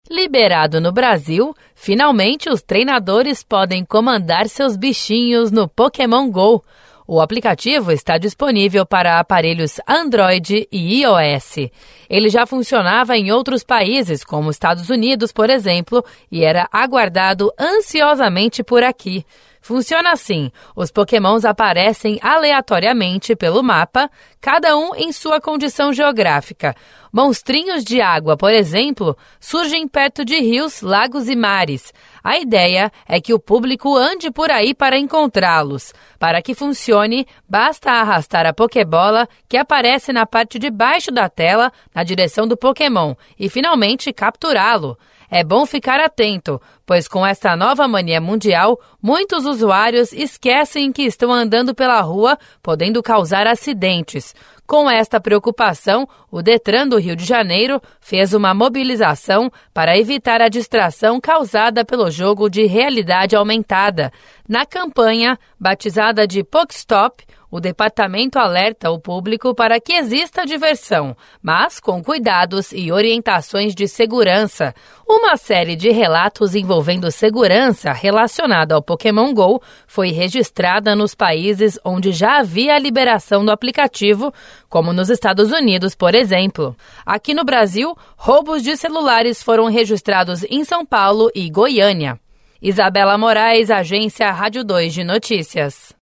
Liberado no Brasil, finalmente os treinadores podem comandar seus bichinhos no Pokémon Go. O aplicativo está disponível para aparelhos Android e iOS. Ele já funcionava em outros países, como Estados Unidos, por exemplo, e era aguardado ansiosamente por aqui. Funciona assim: os Pokémons aparecem aleatoriamente pelo mapa, cada um em sua condição geográfica. Monstrinhos de água, por exemplo, surgem perto de rios, lagos e mares. A ideia é que o público ande por aí para encontrá-los. Para que funcione, basta arrastar a Pokébola, que aparece na parte de baixo da tela, na direção do Pokémon, e finalmente capturá-lo. É bom ficar atento, pois com esta nova mania mundial, muitos usuários esquecem que estão andando pela rua, podendo causar acidentes. Com esta preocupação, o Detran do Rio de Janeiro fez uma mobilização para evitar a distração causada pelo jogo de realidade aumentada. Na campanha, batizada de Pokestop, o departamento alerta o público para que exista diversão, mas com cuidados e orientações de segurança. Uma série de relatos envolvendo segurança relacionada ao Pokémon Go foi registrada nos países onde já havia a liberação do aplicativo, como nos Estados Unidos, por exemplo. Aqui no Brasil, roubos de celulares foram registrados em São Paulo e Goiânia. Isabela Moraes, Agência Rádio 2 de Notícias.